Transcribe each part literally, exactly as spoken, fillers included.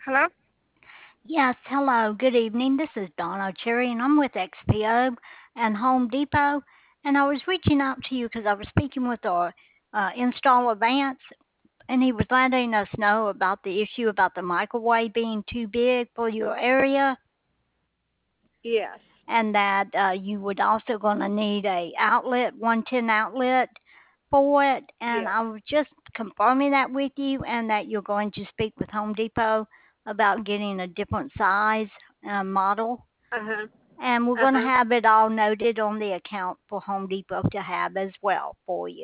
Hello? Yes, hello, good evening. This is Donna Cherry, and I'm with X P O and Home Depot. And I was reaching out to you because I was speaking with our uh, installer Vance, and he was letting us know about the issue about the microwave being too big for your area, Yes. and that uh, you would also going to need a outlet, one ten outlet for it. And Yes. I was just confirming that with you, and that you're going to speak with Home Depot about getting a different size uh, model. Uh-huh. And we're going to Uh-huh. have it all noted on the account for Home Depot to have as well for you.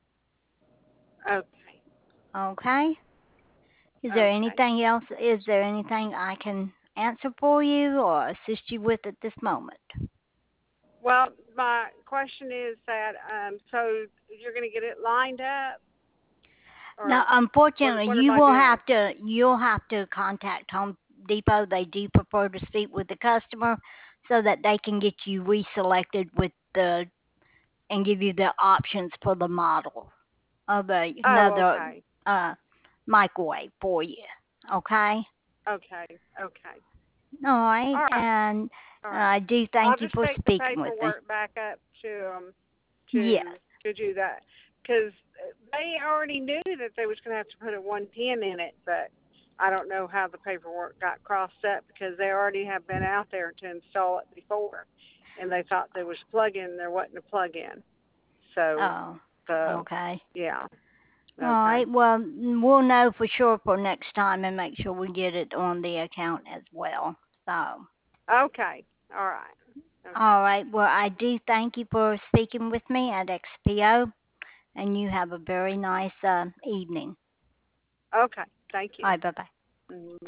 Okay. Okay? Is there Okay. anything else? Is there anything I can answer for you or assist you with at this moment? Well, my question is that um so you're going to get it lined up Now, or what unfortunately, what am you I will doing? have to you'll have to contact Home Depot. They do prefer to speak with the customer so that they can get you reselected with the and give you the options for the model of a, Oh, another okay. uh, microwave for you. Okay? Okay. Okay. All right. All right. And All uh, right. I do I'll thank you just for take the speaking with me. paperwork back up to um Yes. to to do that cuz they already knew that they was going to have to put a one ten in it, but I don't know how the paperwork got crossed up because they already have been out there to install it before, and they thought there was plug in, there wasn't a plug in. So, Oh, so okay. yeah, All okay, right. Well, we'll know for sure for next time and make sure we get it on the account as well. So, okay, all right, okay, all right. Well, I do thank you for speaking with me at X P O, and you have a very nice uh, evening. okay. Thank All you. right. Bye bye. Mm,